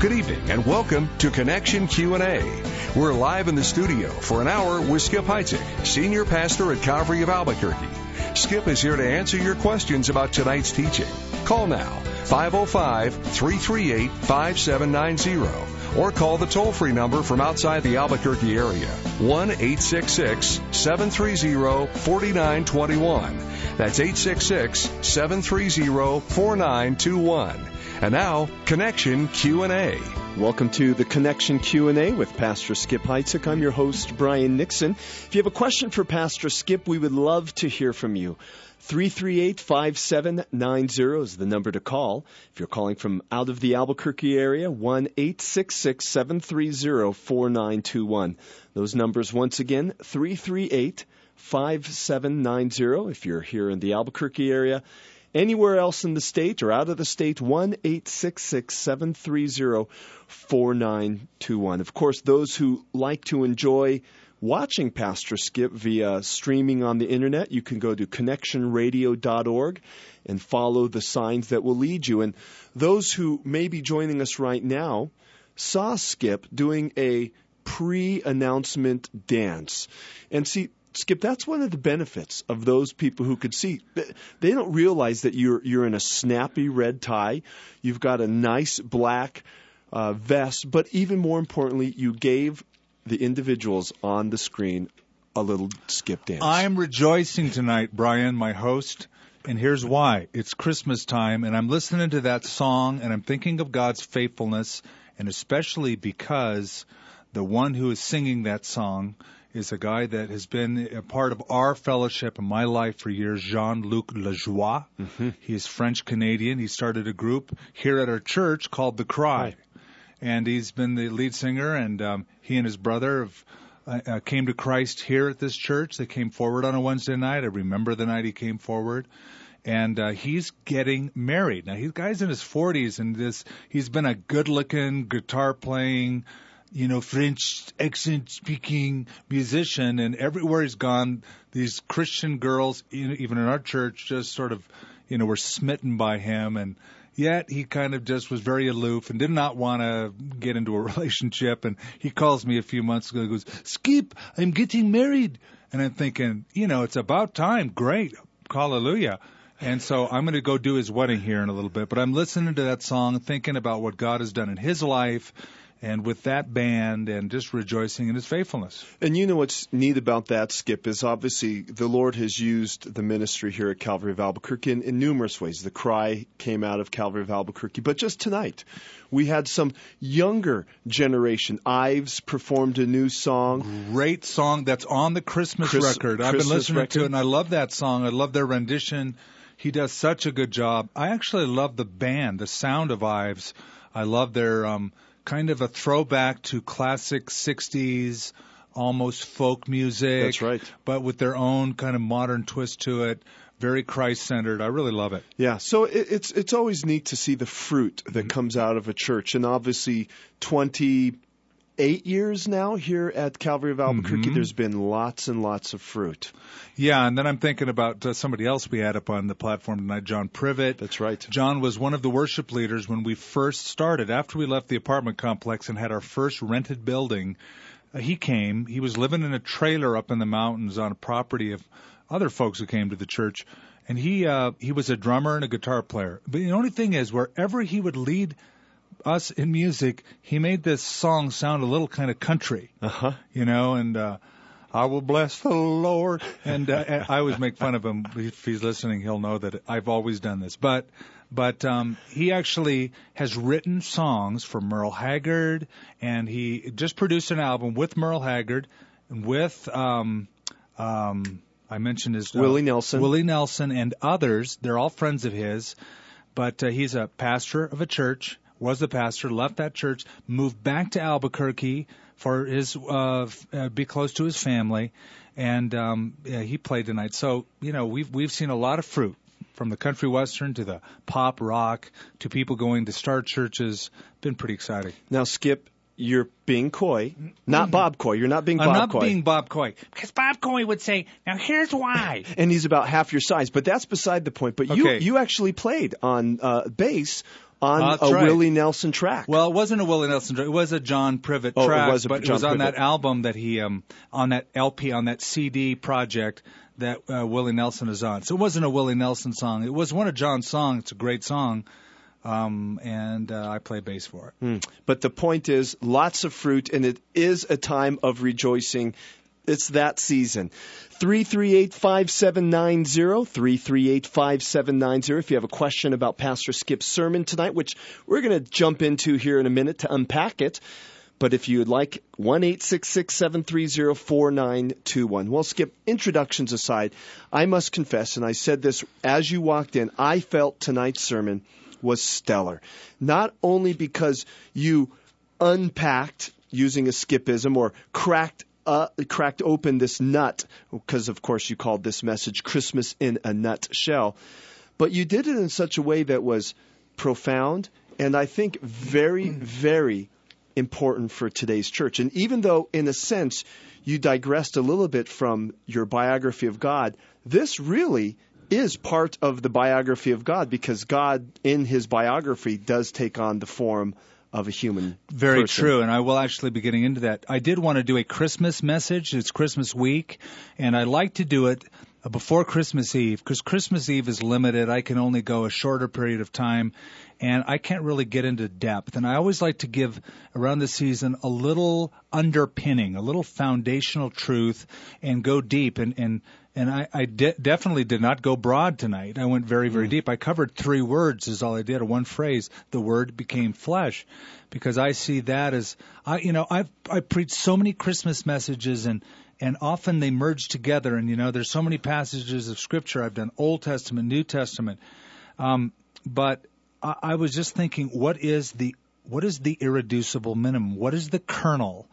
Good evening and welcome to Connection Q&A. We're live in the studio for an hour with Skip Heitzig, Senior Pastor at Calvary of Albuquerque. Skip is here to answer your questions about tonight's teaching. Call now, 505-338-5790, or call the toll-free number from outside the Albuquerque area, 1-866-730-4921. That's 866-730-4921. And now, Connection Q&A. Welcome to the Connection Q&A with Pastor Skip Heitzig. I'm your host, Brian Nixon. If you have a question for Pastor Skip, we would love to hear from you. 338-5790 is the number to call. If you're calling from out of the Albuquerque area, 1-866-730-4921. Those numbers once again, 338-5790 if you're here in the Albuquerque area. Anywhere else in the state or out of the state, 1-866-730-4921. Of course, those who like to enjoy watching Pastor Skip via streaming on the internet, you can go to connectionradio.org and follow the signs that will lead you. And those who may be joining us right now saw Skip doing a pre-announcement dance. And see, Skip, that's one of the benefits of those people who could see. They don't realize that you're in a snappy red tie. You've got a nice black vest, but even more importantly, you gave the individuals on the screen a little skip dance. I'm rejoicing tonight, Brian, my host, and here's why. It's Christmas time, and I'm listening to that song, and I'm thinking of God's faithfulness, and especially because the one who is singing that song is a guy that has been a part of our fellowship in my life for years, Jean-Luc Lajoie. Mm-hmm. He is French-Canadian. He started a group here at our church called The Cry. Right. And he's been the lead singer, and he and his brother came to Christ here at this church. They came forward on a Wednesday night. I remember the night he came forward. And he's getting married. Now, he's guy's in his 40s, and he's been a good-looking, guitar-playing, French accent-speaking musician, and everywhere he's gone, these Christian girls, even in our church, just sort of, were smitten by him, and yet he kind of just was very aloof and did not want to get into a relationship, and he calls me a few months ago and goes, Skip, I'm getting married, and I'm thinking, it's about time, great, hallelujah. And so I'm going to go do his wedding here in a little bit, but I'm listening to that song, thinking about what God has done in his life, and with that band, and just rejoicing in his faithfulness. And what's neat about that, Skip, is obviously the Lord has used the ministry here at Calvary of Albuquerque in numerous ways. The Cry came out of Calvary of Albuquerque. But just tonight, we had some younger generation. Ives performed a new song. Great song that's on the Christmas record. I've been listening to it, and I love that song. I love their rendition. He does such a good job. I actually love the band, the sound of Ives. I love their kind of a throwback to classic 60s, almost folk music. That's right. But with their own kind of modern twist to it, very Christ-centered. I really love it. Yeah, so it's always neat to see the fruit that comes out of a church. And obviously 28 years now here at Calvary of Albuquerque, there's been lots and lots of fruit. Yeah, and then I'm thinking about somebody else we had up on the platform tonight, John Privet. That's right. John was one of the worship leaders when we first started. After we left the apartment complex and had our first rented building, he came. He was living in a trailer up in the mountains on a property of other folks who came to the church. And he was a drummer and a guitar player. But the only thing is, wherever he would lead us in music, he made this song sound a little kind of country, and I will bless the Lord. And I always make fun of him. If he's listening, he'll know that I've always done this. But he actually has written songs for Merle Haggard, and he just produced an album with Merle Haggard and with I mentioned his Willie Nelson and others. They're all friends of his, but he's a pastor of a church. Was the pastor, left that church, moved back to Albuquerque for his be close to his family, and he played tonight. So we've seen a lot of fruit, from the country western to the pop rock to people going to star churches. Been pretty exciting. Now, Skip, you're being coy, not Bob Coy. You're not being Bob Coy. I'm not being Bob Coy, because Bob Coy would say, "Now here's why." And he's about half your size, but that's beside the point. But okay. you actually played on bass on a right. Willie Nelson track. Well, it wasn't a Willie Nelson track. It was a John Privet track, but it was on that album that he, on that LP, on that CD project that Willie Nelson is on. So it wasn't a Willie Nelson song. It was one of John's songs. It's a great song. And I play bass for it. But the point is, lots of fruit, and it is a time of rejoicing. It's that season. 338-5790, 338-5790. If you have a question about Pastor Skip's sermon tonight, which we're going to jump into here in a minute to unpack it. But if you would like, 1-866-730-4921. Well, Skip, introductions aside, I must confess, and I said this as you walked in, I felt tonight's sermon was stellar. Not only because you unpacked, using a Skipism, or cracked open this nut, because of course you called this message Christmas in a Nutshell, but you did it in such a way that was profound and I think very, very important for today's church. And even though in a sense you digressed a little bit from your biography of God, this really is part of the biography of God, because God in his biography does take on the form of a human Very person. true, and I will actually be getting into that. I did want to do a Christmas message. It's Christmas week, and I like to do it before Christmas Eve, because Christmas Eve is limited. I can only go a shorter period of time, and I can't really get into depth. And I always like to give, around the season, a little underpinning, a little foundational truth, and go deep. And I definitely did not go broad tonight. I went very, very deep. I covered 3 words is all I did, or one phrase. The Word became flesh, because I see that as I preached so many Christmas messages, and often they merge together. And there's so many passages of Scripture. I've done Old Testament, New Testament, but I was just thinking, what is the irreducible minimum? What is the kernel?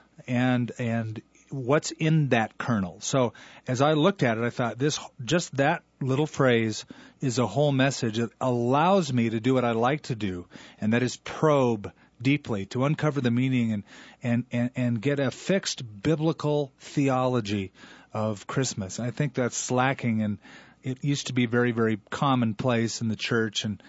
And what's in that kernel? So as I looked at it, I thought just that little phrase is a whole message that allows me to do what I like to do, and that is probe deeply, to uncover the meaning and get a fixed biblical theology of Christmas. I think that's lacking, and it used to be very, very commonplace in the church, and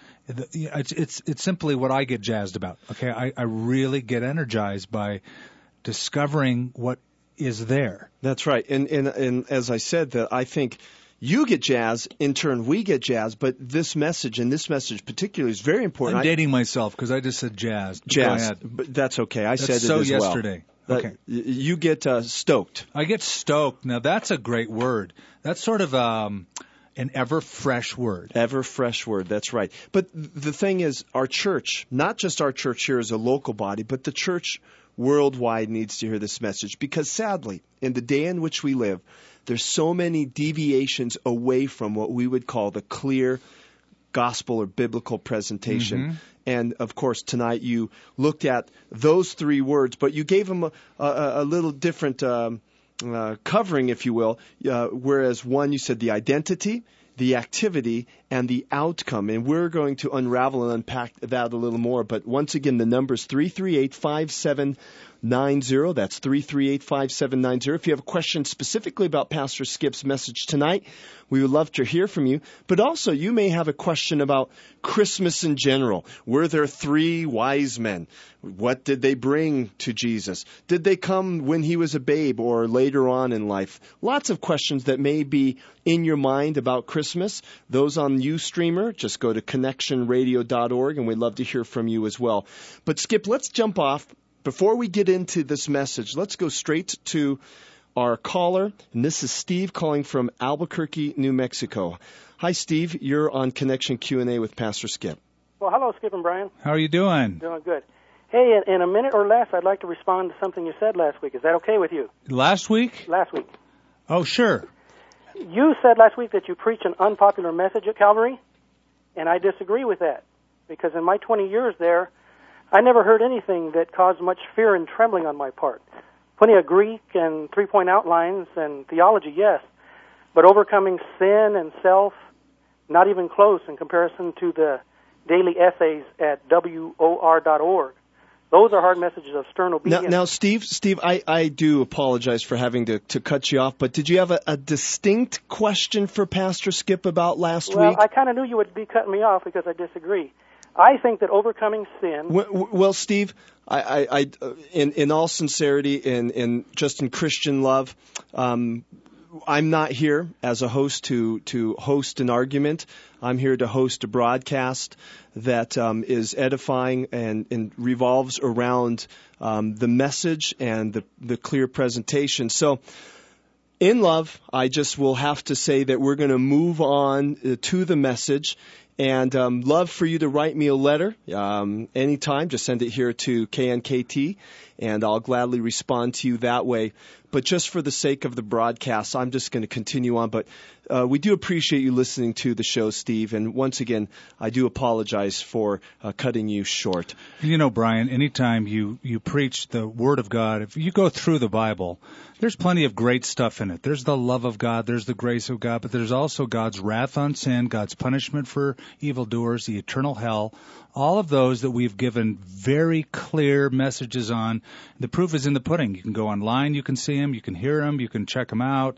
it's simply what I get jazzed about. Okay, I really get energized by discovering what is there. That's right. And as I said, that I think you get jazzed, in turn we get jazzed, but this message, and this message particularly, is very important. I'm dating myself because I just said jazzed. Jazzed, but that's okay. I said it so as yesterday. well. Okay. You get stoked. I get stoked. Now that's a great word. That's sort of an ever fresh word. Ever fresh word, that's right. But the thing is, our church, not just our church here as a local body, but the church worldwide needs to hear this message, because sadly, in the day in which we live, there's so many deviations away from what we would call the clear gospel or biblical presentation. Mm-hmm. And of course, tonight you looked at those 3 words, but you gave them a little different covering, if you will. Whereas one, you said the identity, the activity, and the outcome. And we're going to unravel and unpack that a little more. But once again, the number's 338-5790. That's 338-5790. If you have a question specifically about Pastor Skip's message tonight, we would love to hear from you. But also, you may have a question about Christmas in general. Were there 3 wise men? What did they bring to Jesus? Did they come when he was a babe or later on in life? Lots of questions that may be in your mind about Christmas. Those on Ustreamer, just go to connectionradio.org, and we'd love to hear from you as well. But Skip, let's jump off. Before we get into this message, let's go straight to our caller, and this is Steve calling from Albuquerque, New Mexico. Hi, Steve. You're on Connection Q&A with Pastor Skip. Well, hello, Skip and Brian. How are you doing? Doing good. Hey, in a minute or less, I'd like to respond to something you said last week. Is that okay with you? Last week? Last week. Oh, sure. You said last week that you preach an unpopular message at Calvary, and I disagree with that, because in my 20 years there, I never heard anything that caused much fear and trembling on my part. Plenty of Greek and 3-point outlines and theology, yes, but overcoming sin and self, not even close in comparison to the daily essays at WOR.org. Those are hard messages of stern obedience. Now Steve, I do apologize for having to cut you off, but did you have a distinct question for Pastor Skip about last week? Well, I kind of knew you would be cutting me off because I disagree. I think that overcoming sin... Well, Steve, in all sincerity and just in Christian love, I'm not here as a host to host an argument. I'm here to host a broadcast that is edifying and revolves around the message and the clear presentation. So, in love, I just will have to say that we're going to move on to the message. And love for you to write me a letter anytime. Just send it here to KNKT, and I'll gladly respond to you that way. But just for the sake of the broadcast, I'm just going to continue on. But we do appreciate you listening to the show, Steve. And once again, I do apologize for cutting you short. You know, Brian, anytime you preach the Word of God, if you go through the Bible, there's plenty of great stuff in it. There's the love of God, there's the grace of God, but there's also God's wrath on sin, God's punishment for evildoers, the eternal hell, all of those that we've given very clear messages on. The proof is in the pudding. You can go online, you can see them, you can hear them, you can check them out.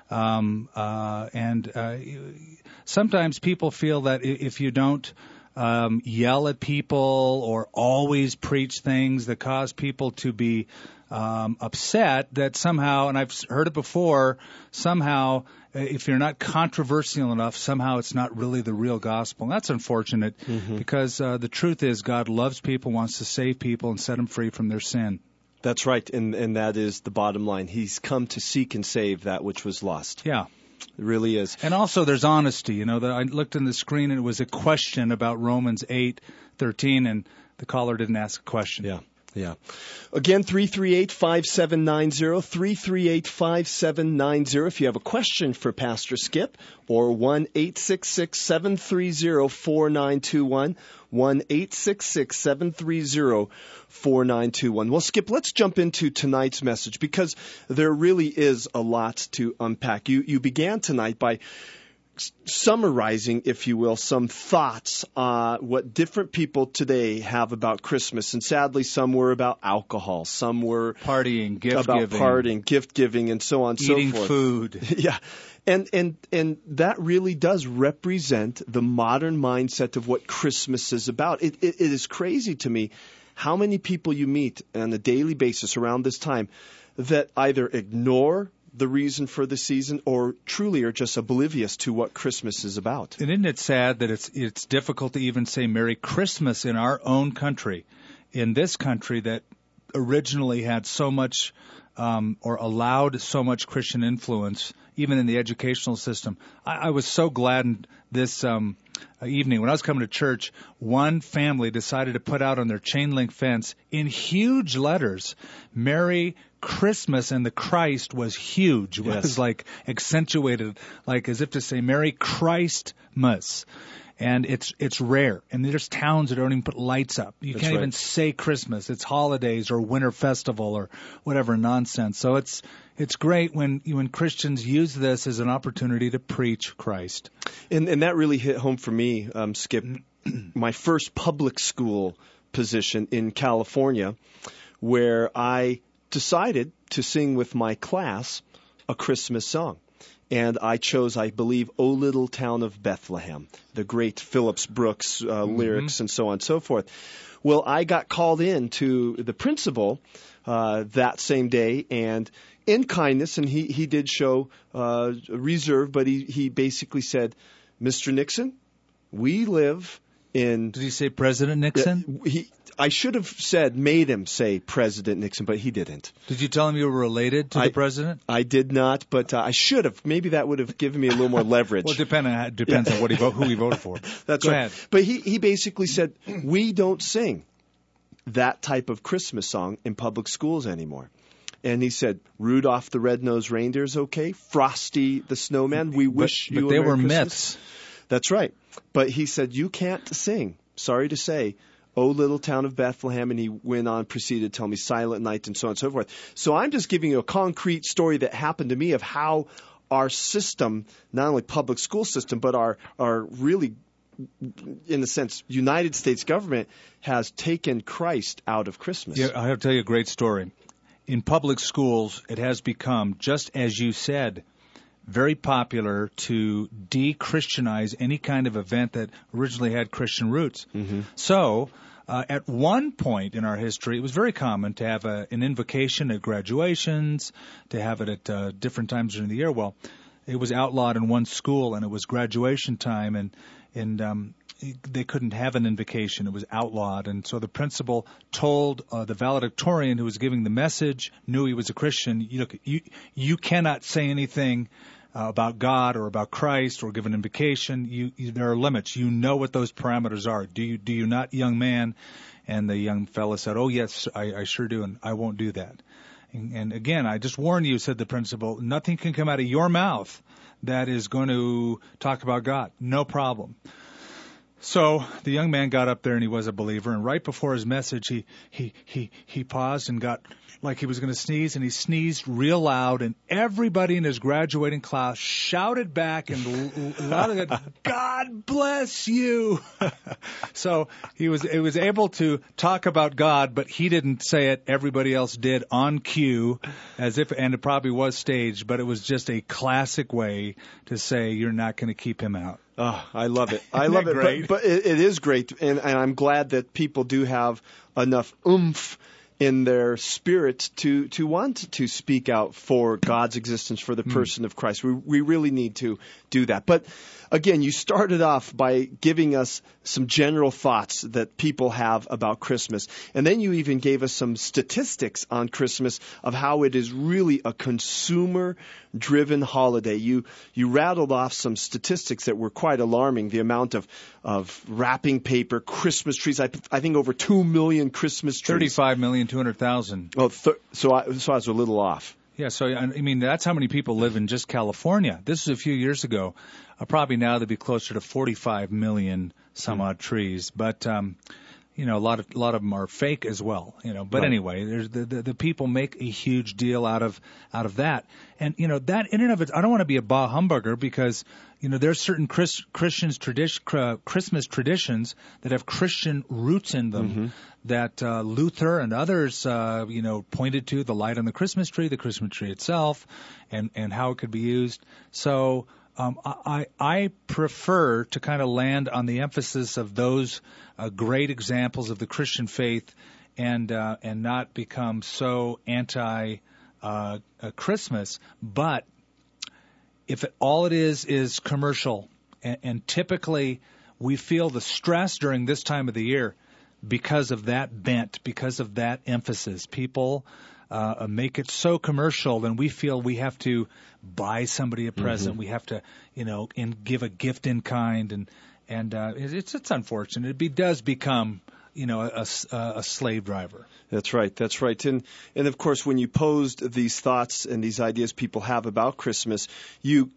Sometimes people feel that if you don't yell at people or always preach things that cause people to be upset, that somehow, and I've heard it before, somehow if you're not controversial enough, somehow it's not really the real gospel. And that's unfortunate because the truth is God loves people, wants to save people and set them free from their sin. That's right, and that is the bottom line. He's come to seek and save that which was lost. Yeah. It really is. And also there's honesty. You know, I looked in the screen and it was a question about Romans 8:13, and the caller didn't ask a question. Yeah. Yeah. Again, 338-5790, 338-5790. If you have a question for Pastor Skip, or 1-866-730-4921, 1-866-730-4921. Well, Skip, let's jump into tonight's message because there really is a lot to unpack. You began tonight by summarizing, if you will, some thoughts what different people today have about Christmas. And sadly, some were about alcohol, some were partying, gift giving, and so on and so forth. Eating food. Yeah. And that really does represent the modern mindset of what Christmas is about. It is crazy to me how many people you meet on a daily basis around this time that either ignore the reason for the season or truly are just oblivious to what Christmas is about. And isn't it sad that it's difficult to even say Merry Christmas in our own country, in this country that originally had so much or allowed so much Christian influence, even in the educational system. I was so glad this evening when I was coming to church, one family decided to put out on their chain link fence in huge letters, Merry Christmas, and the Christ was huge. It was like accentuated, like as if to say Merry Christmas. And it's rare. And there's towns that don't even put lights up. You can't even say Christmas. It's holidays or winter festival or whatever nonsense. So it's great when Christians use this as an opportunity to preach Christ. And that really hit home for me, Skip. My first public school position in California, where I decided to sing with my class a Christmas song. And I chose, I believe, O Little Town of Bethlehem, the great Phillips Brooks lyrics and so on and so forth. Well, I got called in to the principal that same day, and in kindness, and he did show reserve, but he basically said, Mr. Nixon, we live in... Did he say President Nixon? I should have made him say President Nixon, but he didn't. Did you tell him you were related to the president? I did not, but I should have. Maybe that would have given me a little more leverage. Well, it depends on who he voted for. That's Go right. ahead. But he basically said, we don't sing that type of Christmas song in public schools anymore. And he said, Rudolph the Red-Nosed Reindeer's okay, Frosty the Snowman, we wish you a Merry Christmas. But they were myths. That's right. But he said, you can't sing, sorry to say, O Little Town of Bethlehem, and he went on, proceeded to tell me Silent Night and so on and so forth. So I'm just giving you a concrete story that happened to me of how our system, not only public school system, but our really, in a sense, United States government has taken Christ out of Christmas. Yeah, I have to tell you a great story. In public schools, it has become, just as you said, very popular to de-Christianize any kind of event that originally had Christian roots. Mm-hmm. So, at one point in our history, it was very common to have an invocation at graduations, to have it at different times during the year. Well, it was outlawed in one school, and it was graduation time, and they couldn't have an invocation. It was outlawed. And so the principal told the valedictorian who was giving the message, knew he was a Christian, you cannot say anything about God or about Christ or give an invocation. There are limits. You know what those parameters are. Do you not, young man? And the young fellow said, oh, yes, I sure do, and I won't do that. And again, I just warn you, said the principal, nothing can come out of your mouth that is going to talk about God. No problem. So the young man got up there, and he was a believer. And right before his message, he paused and got like he was going to sneeze, and he sneezed real loud. And everybody in his graduating class shouted back and loudly, "God bless you!" So he was able to talk about God, but he didn't say it. Everybody else did on cue, and it probably was staged. But it was just a classic way to say you're not going to keep him out. Oh, I love it. I love it. Great? But it is great, and I'm glad that people do have enough oomph in their spirit to want to speak out for God's existence, for the person of Christ. We really need to do that. But again, you started off by giving us some general thoughts that people have about Christmas. And then you even gave us some statistics on Christmas of how it is really a consumer-driven holiday. You rattled off some statistics that were quite alarming. The amount of wrapping paper, Christmas trees, I think over 2 million Christmas trees. 35,200,000. Oh, so I was a little off. Yeah, so I mean, that's how many people live in just California. This was a few years ago. Probably now they'd be closer to 45 million some odd trees. But a lot of them are fake as well. But right. Anyway, there's the people make a huge deal out of that. And that in and of it, I don't want to be a bah humbugger because there's certain Christmas traditions that have Christian roots in them that Luther and others pointed to, the light on the Christmas tree itself, and how it could be used. So I prefer to kind of land on the emphasis of those great examples of the Christian faith, and not become so anti Christmas. But if all it is commercial, and typically we feel the stress during this time of the year because of that bent, because of that emphasis. People make it so commercial, then we feel we have to buy somebody a present. We have to, give a gift in kind, and it's unfortunate. It does become, a slave driver. That's right. And of course, when you posed these thoughts and these ideas people have about Christmas, you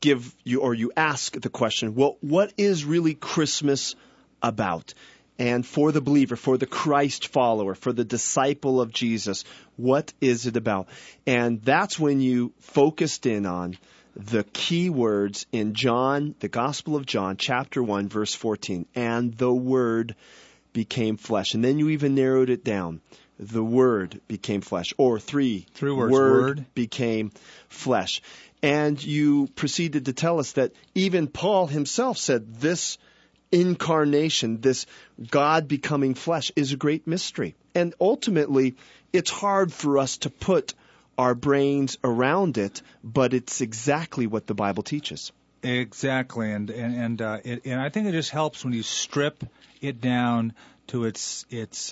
ask the question, well, what is really Christmas about? And for the believer, for the Christ follower, for the disciple of Jesus, what is it about? And that's when you focused in on the key words in John, the Gospel of John, chapter 1, verse 14. And the Word became flesh. And then you even narrowed it down. The Word became flesh. Or three words. Word became flesh. And you proceeded to tell us that even Paul himself said this incarnation, this God becoming flesh, is a great mystery. And ultimately, it's hard for us to put our brains around it, but it's exactly what the Bible teaches. Exactly, and I think it just helps when you strip it down to its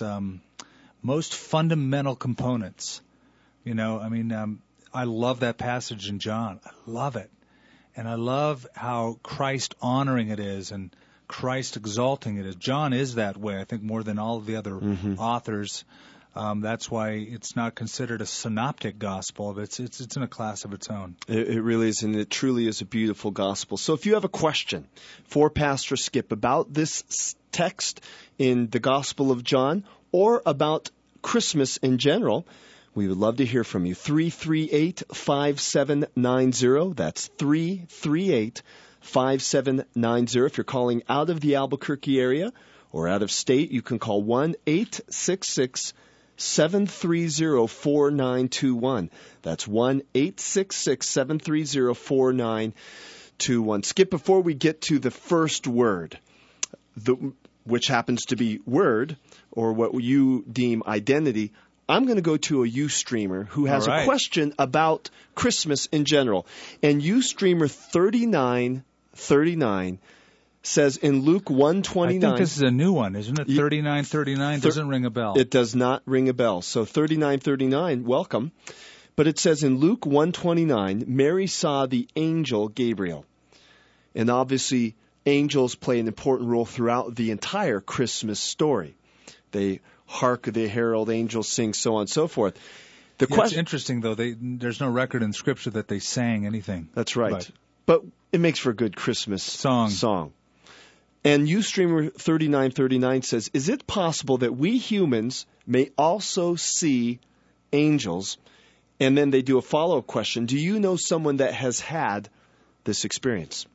most fundamental components. I love that passage in John. I love it, and I love how Christ honoring it is, and Christ exalting it is. John is that way, I think, more than all of the other authors. That's why it's not considered a synoptic gospel. It's in a class of its own. It really is, and it truly is a beautiful gospel. So if you have a question for Pastor Skip about this text in the Gospel of John or about Christmas in general, we would love to hear from you. 338-5790. That's 338-5790. If you're calling out of the Albuquerque area or out of state, you can call 1-866 1-866-730-4921. That's 1-866-730-4921. Skip, before we get to the first word, which happens to be word, or what you deem identity, I'm going to go to a Ustreamer who has a question about Christmas in general. And Ustreamer 3939 says in Luke 1:29. I think this is a new one, isn't it? 3939 doesn't ring a bell. It does not ring a bell. So 3939, welcome. But it says in Luke 1:29, Mary saw the angel Gabriel. And obviously, angels play an important role throughout the entire Christmas story. They hark, they herald, angels sing, so on and so forth. It's interesting, though. There's no record in Scripture that they sang anything. That's right. But it makes for a good Christmas song. And Ustreamer 3939 says, is it possible that we humans may also see angels? And then they do a follow-up question. Do you know someone that has had this experience?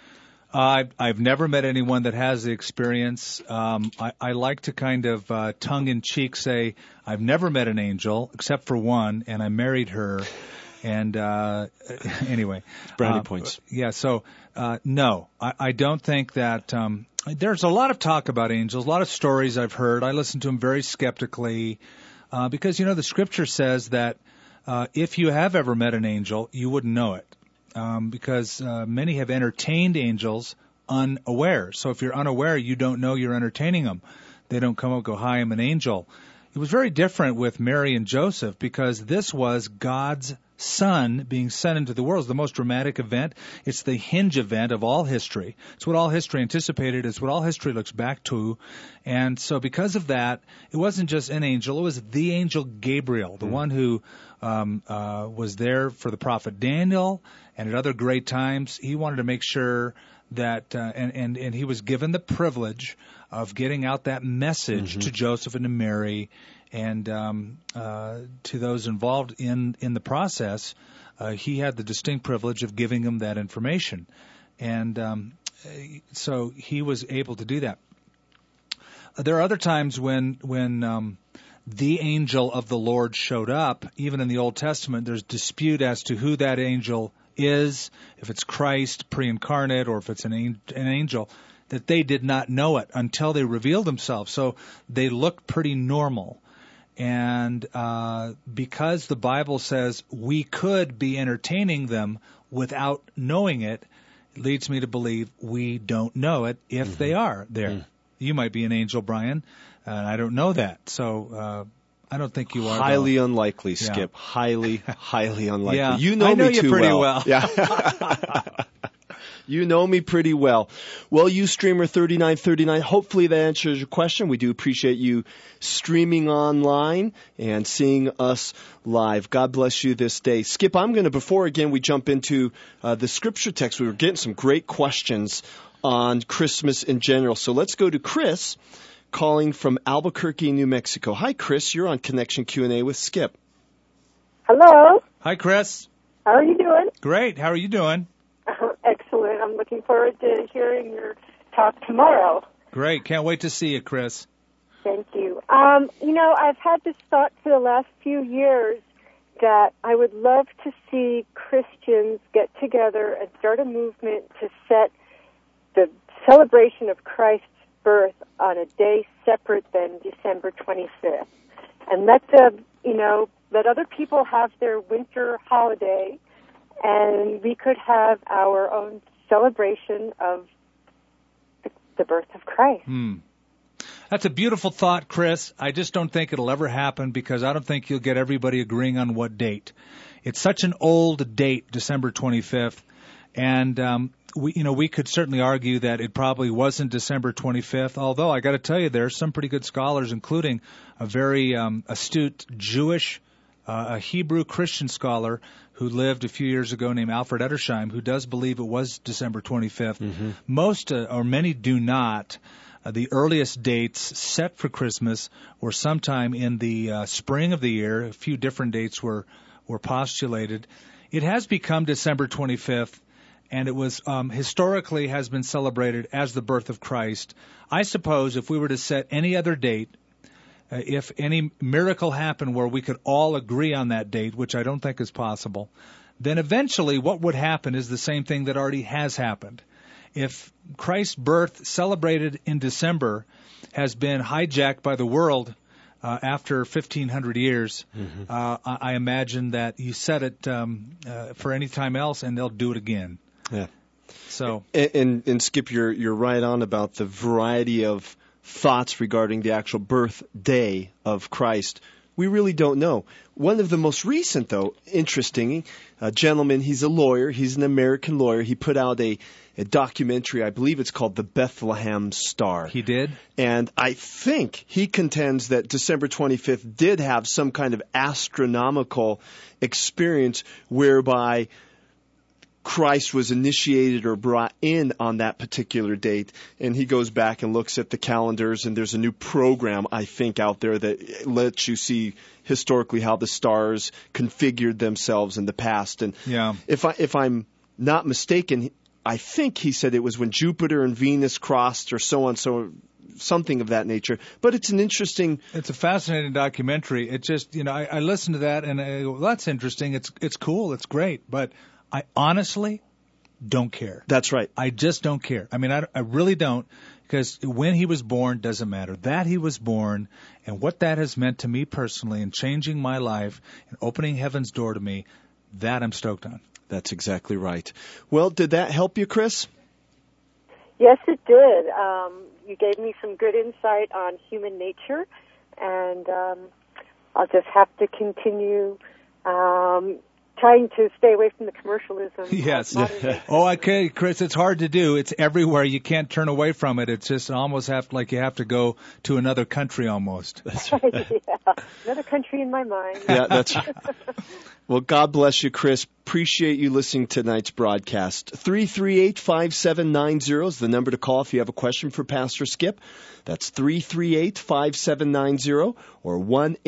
I've never met anyone that has the experience. I like to kind of tongue-in-cheek say I've never met an angel except for one, and I married her. And anyway. Brownie points. Yeah, so no, I don't think that there's a lot of talk about angels, a lot of stories I've heard. I listen to them very skeptically because, the Scripture says that if you have ever met an angel, you wouldn't know it. Because many have entertained angels unaware. So if you're unaware, you don't know you're entertaining them. They don't come up and go, hi, I'm an angel. It was very different with Mary and Joseph because this was God's Son being sent into the world. It's the most dramatic event. It's the hinge event of all history. It's what all history anticipated. It's what all history looks back to. And so because of that, it wasn't just an angel. It was the angel Gabriel, the one who was there for the prophet Daniel and at other great times. He wanted to make sure that, and he was given the privilege of getting out that message to Joseph and to Mary and to those involved in the process. He had the distinct privilege of giving them that information. And so he was able to do that. There are other times when the angel of the Lord showed up. Even in the Old Testament, there's dispute as to who that angel is, if it's Christ pre-incarnate or if it's an angel, that they did not know it until they revealed themselves. So they looked pretty normal. And because the Bible says we could be entertaining them without knowing it, it leads me to believe we don't know it if they are there. You might be an angel, Brian, and I don't know that. So I don't think you are. Highly unlikely, Skip. Yeah. Highly unlikely. Yeah. You know I know me too pretty well. Yeah. You know me pretty well. Well, Ustreamer 3939, hopefully that answers your question. We do appreciate you streaming online and seeing us live. God bless you this day. Skip, I'm going to, before again we jump into the scripture text, we were getting some great questions on Christmas in general. So let's go to Chris, calling from Albuquerque, New Mexico. Hi, Chris. You're on Connection Q&A with Skip. Hello. Hi, Chris. How are you doing? Great. How are you doing? Excellent. I'm looking forward to hearing your talk tomorrow. Great. Can't wait to see you, Chris. Thank you. I've had this thought for the last few years that I would love to see Christians get together and start a movement to set the celebration of Christ's birth on a day separate than December 25th. And let other people have their winter holiday, and we could have our own celebration of the birth of Christ. That's a beautiful thought, Chris. I just don't think it'll ever happen because I don't think you'll get everybody agreeing on what date. It's such an old date, December 25th, and we could certainly argue that it probably wasn't December 25th, although I got to tell you there are some pretty good scholars, including a very astute Jewish, a Hebrew Christian scholar who lived a few years ago named Alfred Edersheim, who does believe it was December 25th. Most or many do not. The earliest dates set for Christmas were sometime in the spring of the year. A few different dates were postulated. It has become December 25th, and it was historically has been celebrated as the birth of Christ. I suppose if we were to set any other date, if any miracle happened where we could all agree on that date, which I don't think is possible, then eventually what would happen is the same thing that already has happened. If Christ's birth celebrated in December has been hijacked by the world after 1,500 years, I imagine that you set it for any time else, and they'll do it again. Yeah. So, and Skip, you're right on about the variety of thoughts regarding the actual birthday of Christ. We really don't know. One of the most recent, though, interesting, a gentleman, he's a lawyer, he's an American lawyer. He put out a documentary, I believe it's called The Bethlehem Star. He did? And I think he contends that December 25th did have some kind of astronomical experience whereby Christ was initiated or brought in on that particular date. And he goes back and looks at the calendars, and there's a new program, I think, out there that lets you see historically how the stars configured themselves in the past. And if I'm not mistaken, I think he said it was when Jupiter and Venus crossed or so on, so something of that nature. But it's an interesting... It's a fascinating documentary. It just, I listened to that and I go, well, that's interesting. It's cool. It's great. But I honestly don't care. That's right. I just don't care. I mean, I really don't, because when he was born doesn't matter. That he was born and what that has meant to me personally in changing my life and opening heaven's door to me, that I'm stoked on. That's exactly right. Well, did that help you, Chris? Yes, it did. You gave me some good insight on human nature, and I'll just have to continue trying to stay away from the commercialism. Yes. Oh, okay, Chris, it's hard to do. It's everywhere. You can't turn away from it. It's just almost like you have to go to another country almost. That's right. Yeah, another country in my mind. Yeah, that's right. Well, God bless you, Chris. Appreciate you listening to tonight's broadcast. 338-5790 is the number to call if you have a question for Pastor Skip. That's 338-5790 or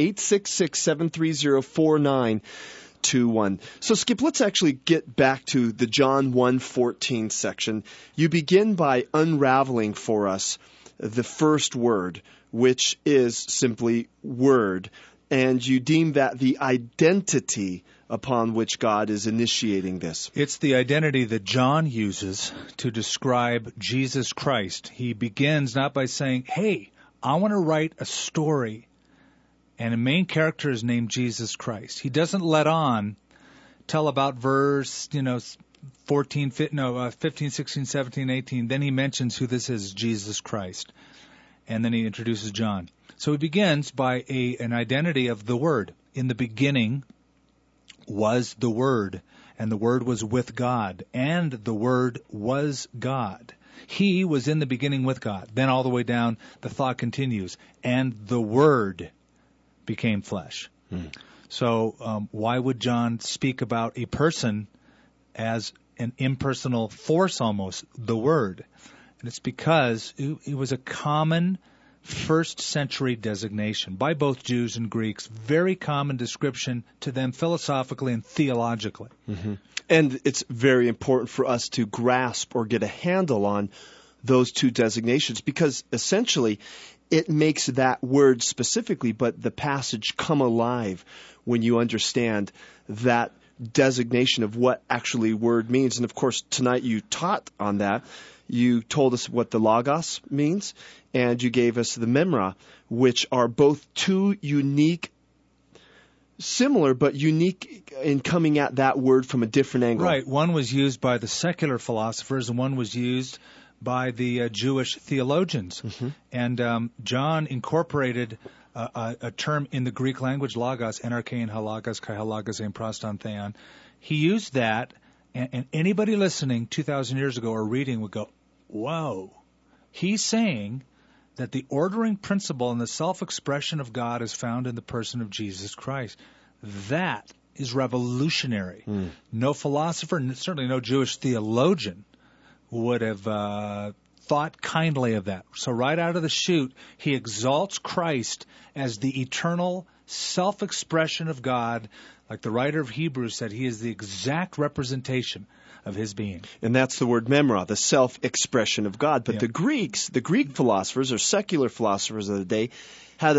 1-866-730-4921. So, Skip, let's actually get back to the John 1:14 section. You begin by unraveling for us the first word, which is simply word. And you deem that the identity upon which God is initiating this. It's the identity that John uses to describe Jesus Christ. He begins not by saying, hey, I want to write a story, and a main character is named Jesus Christ. He doesn't let on tell about verse, 15, 16, 17, 18. Then he mentions who this is, Jesus Christ. And then he introduces John. So he begins by an identity of the Word. In the beginning was the Word, and the Word was with God, and the Word was God. He was in the beginning with God. Then all the way down, the thought continues, and the Word became flesh. So why would John speak about a person as an impersonal force almost, the Word? And it's because it was a common first century designation by both Jews and Greeks, very common description to them philosophically and theologically. Mm-hmm. And it's very important for us to grasp or get a handle on those two designations, because essentially it makes that word specifically, but the passage, come alive when you understand that designation of what actually word means. And of course, tonight you taught on that. You told us what the Logos means, and you gave us the Memra, which are both two similar but unique in coming at that word from a different angle. Right. One was used by the secular philosophers, and one was used by the Jewish theologians. Mm-hmm. And John incorporated a term in the Greek language, Logos, NRK, halagos, kai halagos, and proston theon. He used that, and anybody listening 2,000 years ago or reading would go, whoa. He's saying that the ordering principle and the self-expression of God is found in the person of Jesus Christ. That is revolutionary. No philosopher, certainly no Jewish theologian, would have thought kindly of that. So right out of the chute, he exalts Christ as the eternal self-expression of God. Like the writer of Hebrews said, he is the exact representation of his being. And that's the word memra, the self-expression of God. But the Greek philosophers or secular philosophers of the day had a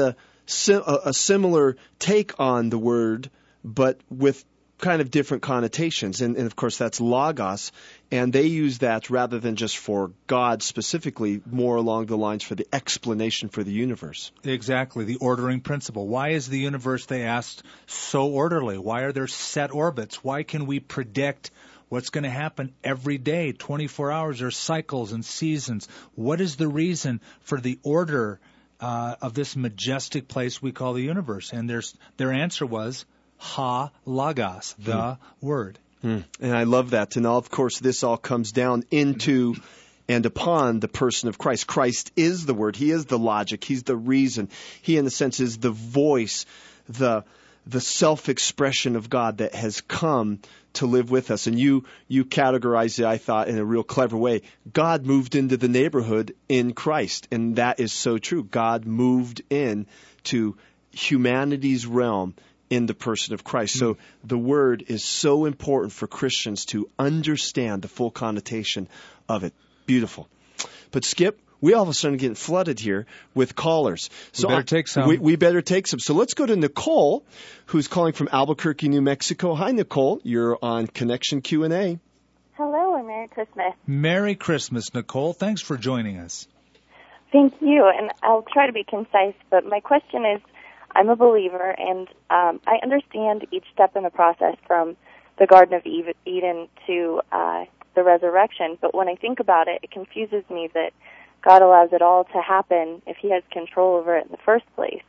a similar take on the word, but with kind of different connotations. And of course, that's logos. And they use that rather than just for God specifically, more along the lines for the explanation for the universe. Exactly, the ordering principle. Why is the universe, they asked, so orderly? Why are there set orbits? Why can we predict what's going to happen every day, 24 hours, or cycles and seasons? What is the reason for the order of this majestic place we call the universe? And their answer was ha logos, the word. And I love that. And of course, this all comes down into and upon the person of Christ. Christ is the word. He is the logic. He's the reason. He, in a sense, is the voice, the self-expression of God that has come to live with us. And you categorize it, I thought, in a real clever way. God moved into the neighborhood in Christ. And that is so true. God moved in to humanity's realm in the person of Christ. So the word is so important for Christians to understand the full connotation of it. Beautiful. But Skip, we all of a sudden get flooded here with callers. So we better take some. We better take some. So let's go to Nicole, who's calling from Albuquerque, New Mexico. Hi, Nicole. You're on Connection Q&A. Hello, and Merry Christmas. Merry Christmas, Nicole. Thanks for joining us. Thank you, and I'll try to be concise, but my question is, I'm a believer, and I understand each step in the process from the Garden of Eden to the resurrection, but when I think about it, it confuses me that God allows it all to happen if He has control over it in the first place.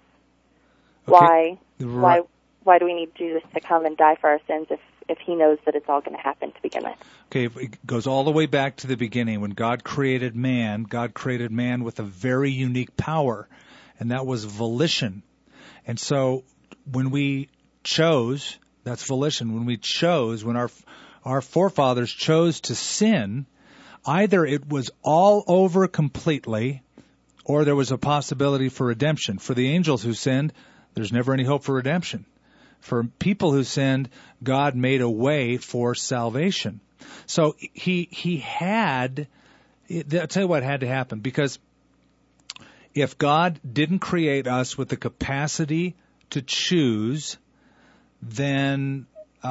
Okay. Why do we need Jesus to come and die for our sins if He knows that it's all going to happen to begin with? Okay, it goes all the way back to the beginning. When God created man with a very unique power, and that was volition. And so when we chose, that's volition, when our forefathers chose to sin, either it was all over completely or there was a possibility for redemption. For the angels who sinned, there's never any hope for redemption. For people who sinned, God made a way for salvation. So he had, I'll tell you what had to happen, because if God didn't create us with the capacity to choose, then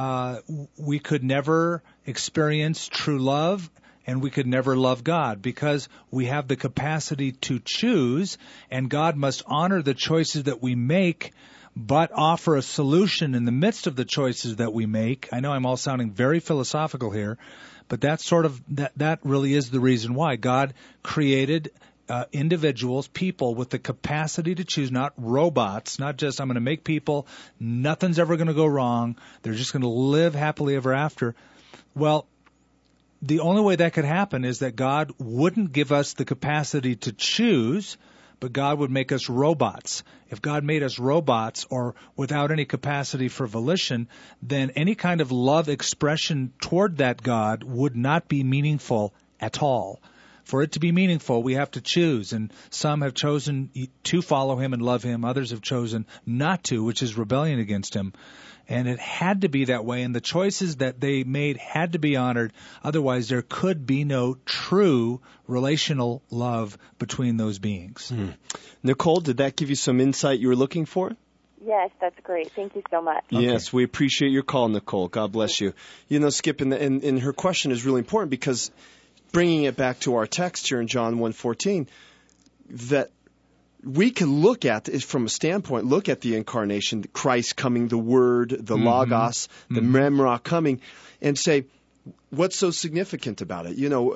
we could never experience true love, and we could never love God, because we have the capacity to choose, and God must honor the choices that we make, but offer a solution in the midst of the choices that we make. I know I'm all sounding very philosophical here, but that's that really is the reason why God created individuals, people with the capacity to choose, not robots, not just I'm going to make people, nothing's ever going to go wrong, they're just going to live happily ever after. Well, the only way that could happen is that God wouldn't give us the capacity to choose, but God would make us robots. If God made us robots or without any capacity for volition, then any kind of love expression toward that God would not be meaningful at all. For it to be meaningful, we have to choose, and some have chosen to follow Him and love Him. Others have chosen not to, which is rebellion against Him. And it had to be that way, and the choices that they made had to be honored. Otherwise, there could be no true relational love between those beings. Nicole, did that give you some insight you were looking for? Yes, that's great. Thank you so much. Okay. Yes, we appreciate your call, Nicole. God bless you. You know, Skip, and her question is really important, because bringing it back to our text here in John 1:14, that we can look at it from a standpoint, look at the incarnation, Christ coming, the Word, the Logos, the Memra coming, and say, what's so significant about it? You know,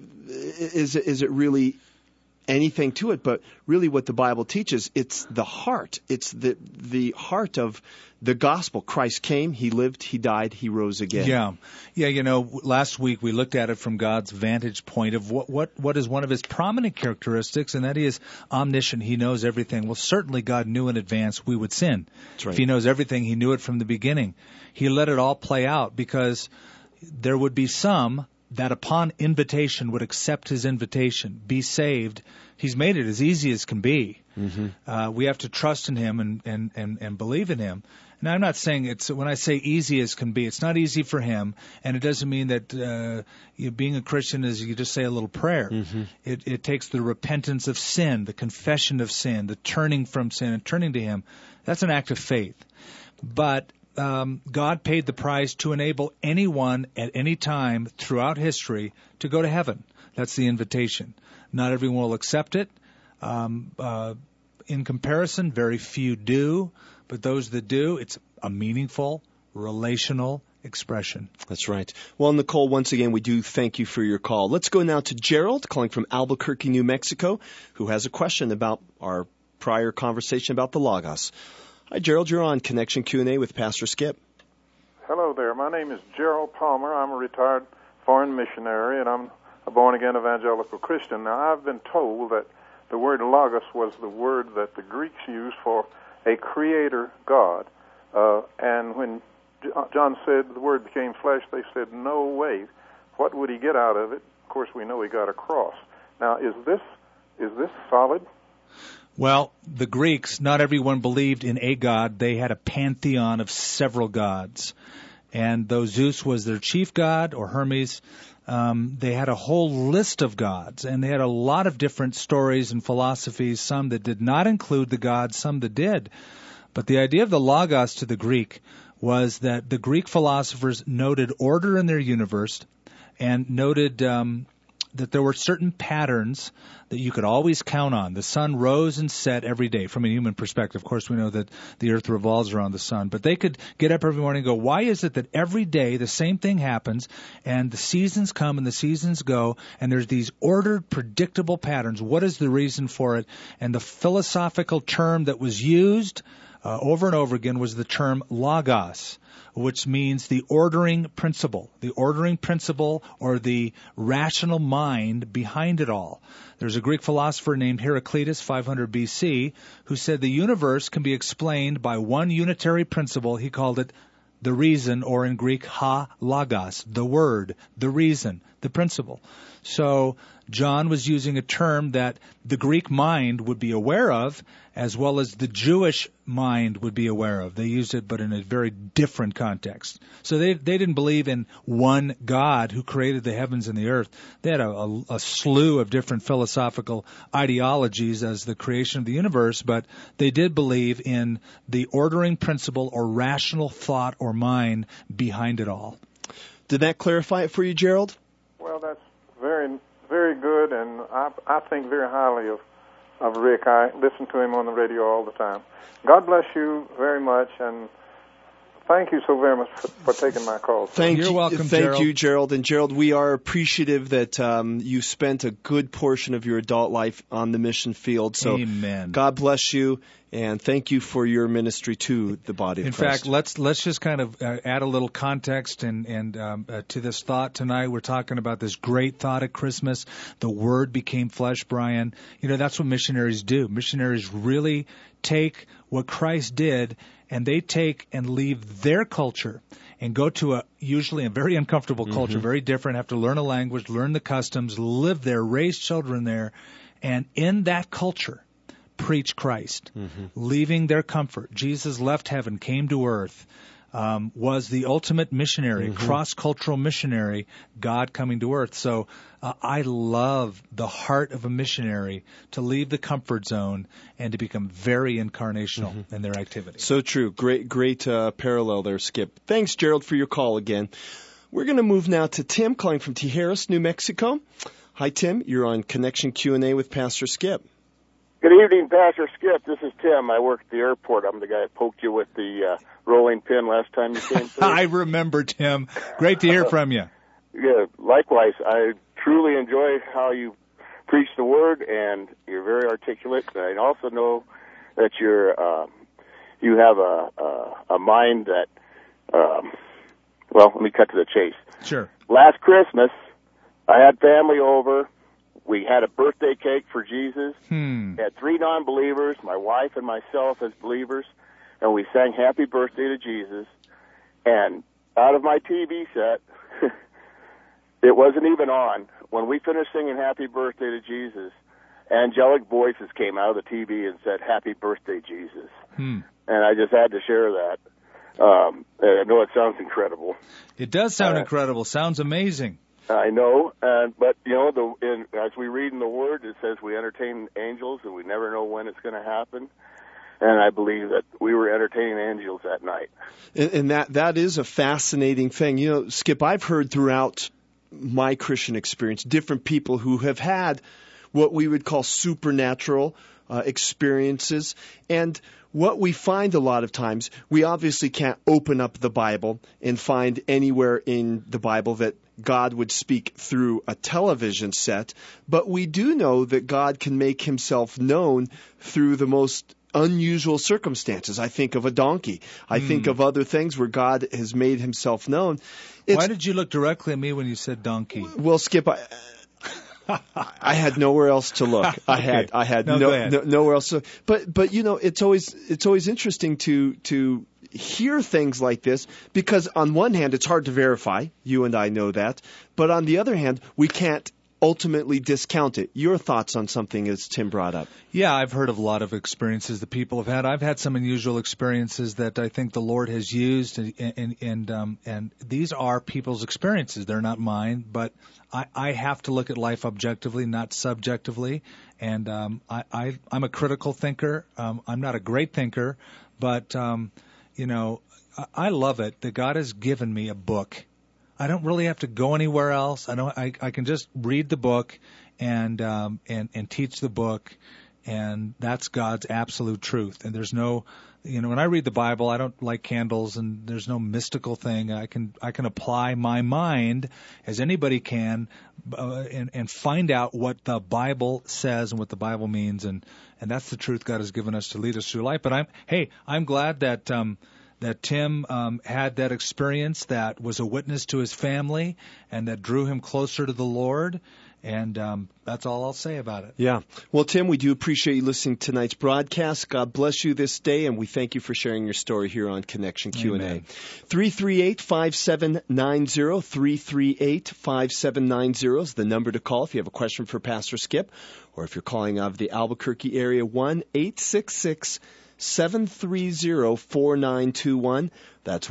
is it really anything to it? But really what the Bible teaches, it's the heart. It's the heart of the gospel. Christ came, He lived, He died, He rose again. Yeah. You know, last week we looked at it from God's vantage point of what is one of His prominent characteristics, and that He is omniscient. He knows everything. Well, certainly God knew in advance we would sin. That's right. If He knows everything, He knew it from the beginning. He let it all play out because there would be some that upon invitation would accept his invitation, be saved. He's made it as easy as can be. Mm-hmm. We have to trust in him and believe in him. Now, I'm not saying it's, when I say easy as can be, it's not easy for him, and it doesn't mean that being a Christian is you just say a little prayer. Mm-hmm. It takes the repentance of sin, the confession of sin, the turning from sin and turning to him. That's an act of faith. But God paid the price to enable anyone at any time throughout history to go to heaven. That's the invitation. Not everyone will accept it. In comparison, very few do. But those that do, it's a meaningful, relational expression. That's right. Well, Nicole, once again, we do thank you for your call. Let's go now to Gerald, calling from Albuquerque, New Mexico, who has a question about our prior conversation about the Logos. Hi, Gerald. You're on Connection Q&A with Pastor Skip. Hello there. My name is Gerald Palmer. I'm a retired foreign missionary, and I'm a born-again evangelical Christian. Now, I've been told that the word Logos was the word that the Greeks used for a creator God. And when John said the word became flesh, they said, no way. What would he get out of it? Of course, we know he got a cross. Now, is this solid? Well, the Greeks, not everyone believed in a god. They had a pantheon of several gods. And though Zeus was their chief god, or Hermes, they had a whole list of gods. And they had a lot of different stories and philosophies, some that did not include the gods, some that did. But the idea of the Logos to the Greek was that the Greek philosophers noted order in their universe and noted that there were certain patterns that you could always count on. The sun rose and set every day from a human perspective. Of course, we know that the earth revolves around the sun. But they could get up every morning and go, why is it that every day the same thing happens and the seasons come and the seasons go and there's these ordered, predictable patterns? What is the reason for it? And the philosophical term that was used over and over again was the term logos, which means the ordering principle or the rational mind behind it all. There's a Greek philosopher named Heraclitus, 500 BC, who said the universe can be explained by one unitary principle. He called it the reason, or in Greek, ha logos, the word, the reason, the principle. So John was using a term that the Greek mind would be aware of, as well as the Jewish mind would be aware of. They used it, but in a very different context. So they didn't believe in one God who created the heavens and the earth. They had a slew of different philosophical ideologies as the creation of the universe, but they did believe in the ordering principle or rational thought or mind behind it all. Did that clarify it for you, Gerald? Well, that's very, very good, and I think very highly of Rick. I listen to him on the radio all the time. God bless you very much, and thank you so very much for taking my call. You're welcome, Gerald. Thank you, Gerald. And Gerald, we are appreciative that you spent a good portion of your adult life on the mission field. So Amen. God bless you, and thank you for your ministry to the body of Christ. In fact, let's just kind of add a little context and to this thought tonight. We're talking about this great thought at Christmas. The Word became flesh, Brian. You know, that's what missionaries do. Missionaries really take what Christ did, and they take and leave their culture and go to usually a very uncomfortable culture, very different, have to learn a language, learn the customs, live there, raise children there, and in that culture, preach Christ, leaving their comfort. Jesus left heaven, came to earth, was the ultimate missionary, cross-cultural missionary, God coming to earth. So I love the heart of a missionary to leave the comfort zone and to become very incarnational in their activity. So true. Great parallel there, Skip. Thanks, Gerald, for your call again. We're going to move now to Tim, calling from Tijeras, New Mexico. Hi, Tim. You're on Connection Q&A with Pastor Skip. Good evening, Pastor Skip. This is Tim. I work at the airport. I'm the guy that poked you with the rolling pin last time you came through. I remember, Tim. Great to hear from you. Yeah, likewise. I truly enjoy how you preach the Word, and you're very articulate. And I also know that you have a mind that, well, let me cut to the chase. Sure. Last Christmas, I had family over. We had a birthday cake for Jesus. Had 3 non-believers, my wife and myself as believers, and we sang Happy Birthday to Jesus. And out of my TV set it wasn't even on. When we finished singing Happy Birthday to Jesus, angelic voices came out of the TV and said, Happy Birthday, Jesus. And I just had to share that. I know it sounds incredible. It does sound incredible. Sounds amazing. I know, but, as we read in the Word, it says we entertain angels, and we never know when it's going to happen. And I believe that we were entertaining angels that night. And that is a fascinating thing. Skip, I've heard throughout my Christian experience different people who have had what we would call supernatural experiences. And what we find a lot of times, we obviously can't open up the Bible and find anywhere in the Bible that God would speak through a television set, but we do know that God can make himself known through the most unusual circumstances. I think of a donkey. I think of other things where God has made himself known. Why did you look directly at me when you said donkey? Well, Skip, I had nowhere else to look. Okay. I had nowhere else to. But it's always interesting to hear things like this, because on one hand it's hard to verify. You and I know that. But on the other hand, we can't ultimately discount it. Your thoughts on something as Tim brought up? Yeah, I've heard of a lot of experiences that people have had. I've had some unusual experiences that I think the Lord has used, and these are people's experiences. They're not mine, but I have to look at life objectively, not subjectively. And I'm a critical thinker. I'm not a great thinker, but I love it that God has given me a book. I don't really have to go anywhere else. I can just read the book and teach the book, and that's God's absolute truth. And there's no, when I read the Bible, I don't light candles, and there's no mystical thing. I can apply my mind, as anybody can, and find out what the Bible says and what the Bible means, and that's the truth God has given us to lead us through life. But I'm glad that Tim had that experience that was a witness to his family and that drew him closer to the Lord. And that's all I'll say about it. Yeah. Well, Tim, we do appreciate you listening to tonight's broadcast. God bless you this day, and we thank you for sharing your story here on Connection Q&A. 338-5790, 338-5790 is the number to call if you have a question for Pastor Skip, or if you're calling out of the Albuquerque area, 1-866-730-4921. That's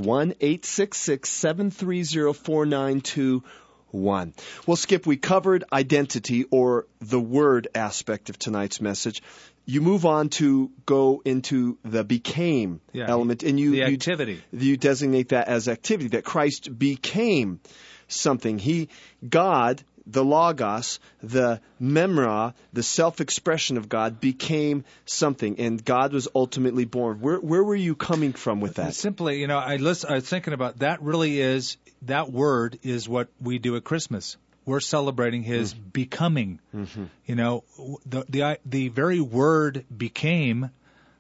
1-866-730-4921. Well, Skip, we covered identity, or the word aspect of tonight's message. You move on to go into the became element, and the activity. You designate that as activity, that Christ became something. God, the Logos, the Memra, the self-expression of God, became something, and God was ultimately born. Where were you coming from with that? Simply, I was thinking about that. Really is, that word is what we do at Christmas. We're celebrating His becoming. Mm-hmm. The very word became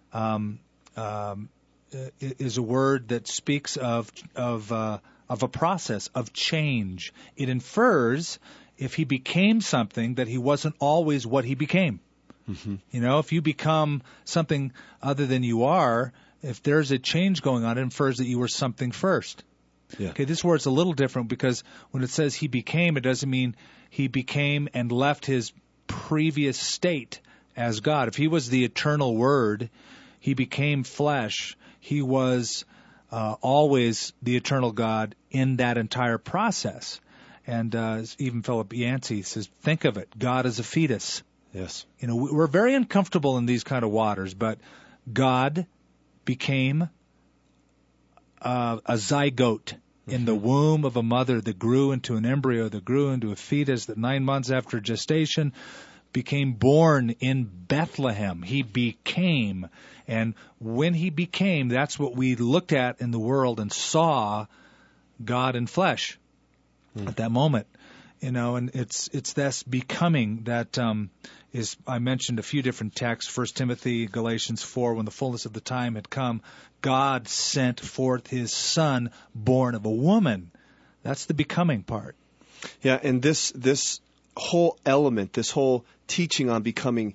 is a word that speaks of a process of change. It infers, if He became something, that He wasn't always what He became. Mm-hmm. If you become something other than you are, if there's a change going on, it infers that you were something first. Yeah. Okay, this word's a little different, because when it says He became, it doesn't mean He became and left His previous state as God. If He was the eternal Word, He became flesh. He was always the eternal God in that entire process. And even Philip Yancey says, think of it, God is a fetus. Yes. We're very uncomfortable in these kind of waters, but God became a zygote in the womb of a mother that grew into an embryo, that grew into a fetus, that 9 months after gestation became born in Bethlehem. He became. And when He became, that's what we looked at in the world and saw God in flesh at that moment. And it's this becoming that is, I mentioned a few different texts, 1 Timothy, Galatians 4, when the fullness of the time had come, God sent forth His Son, born of a woman. That's the becoming part. Yeah, and this whole element, this whole teaching on becoming,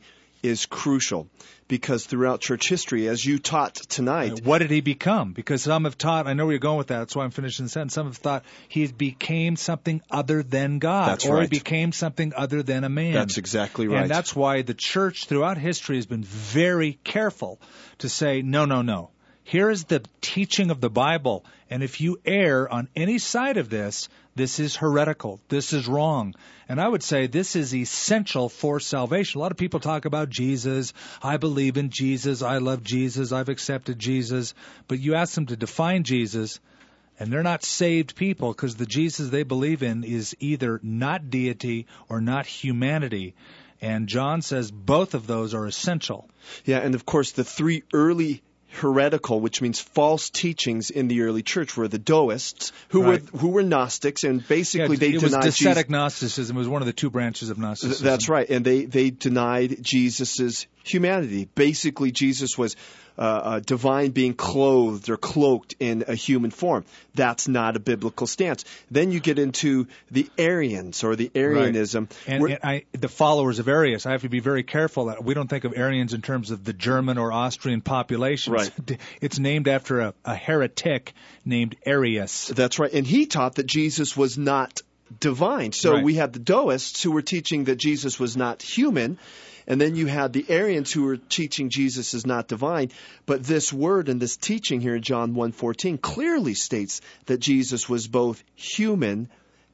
is crucial, because throughout church history, as you taught tonight... What did he become? Because some have taught, I know where you're going with that, that's why I'm finishing the sentence, some have thought he became something other than God. That's or right. he became something other than a man. That's exactly right. And that's why the church throughout history has been very careful to say, no. Here is the teaching of the Bible, and if you err on any side of this, this is heretical. This is wrong. And I would say this is essential for salvation. A lot of people talk about Jesus. I believe in Jesus. I love Jesus. I've accepted Jesus. But you ask them to define Jesus, and they're not saved people, because the Jesus they believe in is either not deity or not humanity. And John says both of those are essential. Yeah, and of course the three early heretical, which means false teachings in the early church, were the Doists, who were Gnostics, and basically they denied Jesus. It was Docetic Gnosticism. It was one of the two branches of Gnosticism. That's right, and they denied Jesus' humanity. Basically, Jesus was a divine being clothed or cloaked in a human form. That's not a biblical stance. Then you get into the Arians or the Arianism. Right. And the followers of Arius, I have to be very careful that we don't think of Arians in terms of the German or Austrian populations. Right. It's named after a heretic named Arius. That's right. And he taught that Jesus was not divine. So we had the Doists who were teaching that Jesus was not human. And then you had the Arians who were teaching Jesus is not divine. But this word and this teaching here in John 1:14 clearly states that Jesus was both human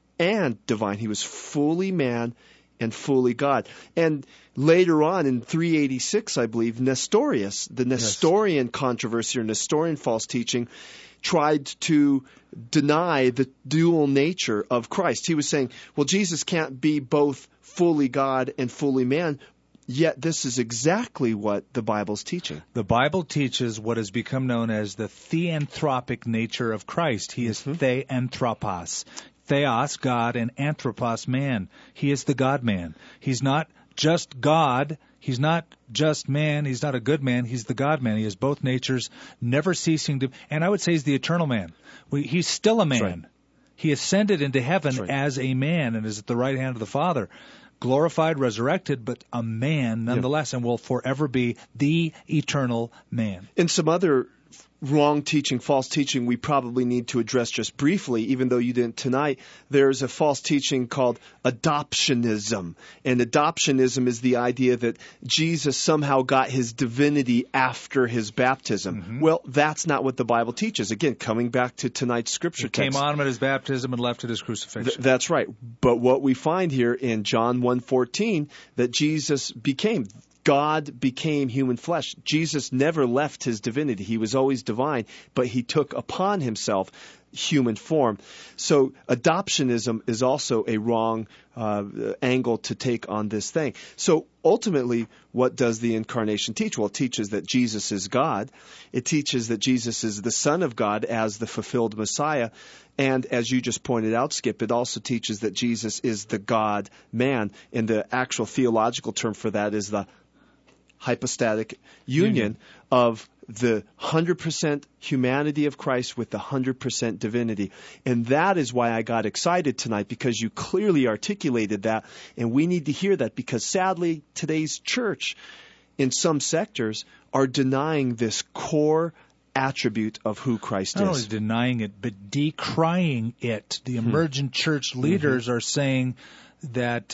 and divine. He was fully man and fully God. And later on in 386, I believe, Nestorius, the Nestorian controversy or Nestorian false teaching, tried to deny the dual nature of Christ. He was saying, well, Jesus can't be both fully God and fully man. Yet this is exactly what the Bible's teaching. The Bible teaches what has become known as the theanthropic nature of Christ. He is theanthropos. Theos, God, and anthropos, man. He is the God-man. He's not just God. He's not just man. He's not a good man. He's the God-man. He has both natures, never ceasing to... And I would say he's the eternal man. He's still a man. Right. He ascended into heaven as a man and is at the right hand of the Father. Glorified, resurrected, but a man nonetheless, and will forever be the eternal man. And some other wrong teaching, false teaching we probably need to address just briefly, even though you didn't tonight. There's a false teaching called adoptionism. And adoptionism is the idea that Jesus somehow got his divinity after his baptism. Well, that's not what the Bible teaches. Again, coming back to tonight's scripture text. He came on him at his baptism and left at his crucifixion. That's right. But what we find here in John 1:14, that Jesus God became human flesh. Jesus never left his divinity. He was always divine, but he took upon himself human form. So adoptionism is also a wrong angle to take on this thing. So ultimately, what does the incarnation teach? Well, it teaches that Jesus is God. It teaches that Jesus is the Son of God as the fulfilled Messiah. And as you just pointed out, Skip, it also teaches that Jesus is the God-man. And the actual theological term for that is the hypostatic union of the 100% humanity of Christ with the 100% divinity. And that is why I got excited tonight, because you clearly articulated that, and we need to hear that, because sadly today's church in some sectors are denying this core attribute of who Christ is. Not only denying it, but decrying it. The emergent church leaders are saying that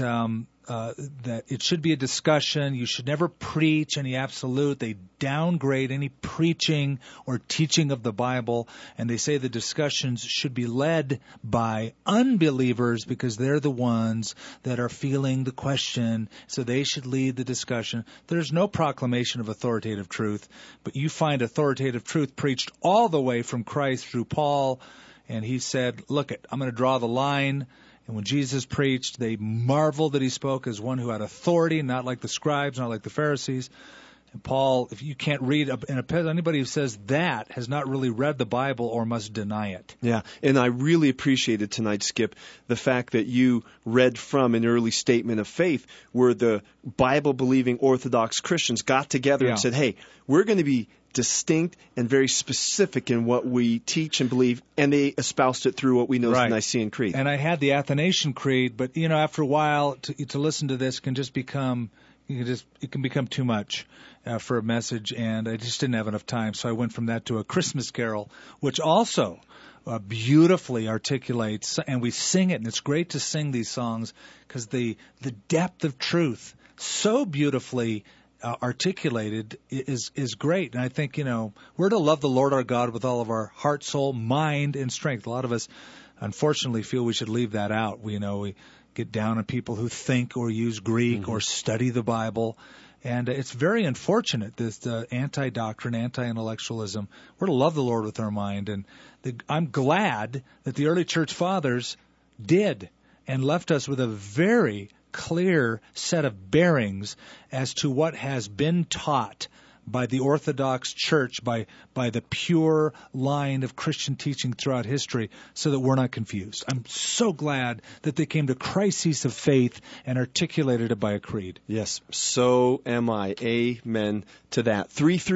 that it should be a discussion. You should never preach any absolute. They downgrade any preaching or teaching of the Bible, and they say the discussions should be led by unbelievers because they're the ones that are feeling the question, so they should lead the discussion. There's no proclamation of authoritative truth, but you find authoritative truth preached all the way from Christ through Paul, and he said, look, I'm going to draw the line. And when Jesus preached, they marveled that he spoke as one who had authority, not like the scribes, not like the Pharisees. And Paul, if you can't read, anybody who says that has not really read the Bible or must deny it. Yeah, and I really appreciated tonight, Skip, the fact that you read from an early statement of faith where the Bible-believing Orthodox Christians got together and said, hey, we're going to be distinct and very specific in what we teach and believe, and they espoused it through what we know as the Nicene Creed. And I had the Athanasian Creed, but after a while, to listen to this can just become it can become too much for a message, and I just didn't have enough time. So I went from that to a Christmas carol, which also beautifully articulates, and we sing it, and it's great to sing these songs because the depth of truth so beautifully articulated is great. And I think, we're to love the Lord our God with all of our heart, soul, mind, and strength. A lot of us, unfortunately, feel we should leave that out. We get down on people who think or use Greek or study the Bible. And it's very unfortunate, this anti-doctrine, anti-intellectualism. We're to love the Lord with our mind. And I'm glad that the early church fathers did and left us with a very clear set of bearings as to what has been taught by the Orthodox Church, by the pure line of Christian teaching throughout history, so that we're not confused. I'm so glad that they came to crises of faith and articulated it by a creed. Yes, so am I. Amen to that.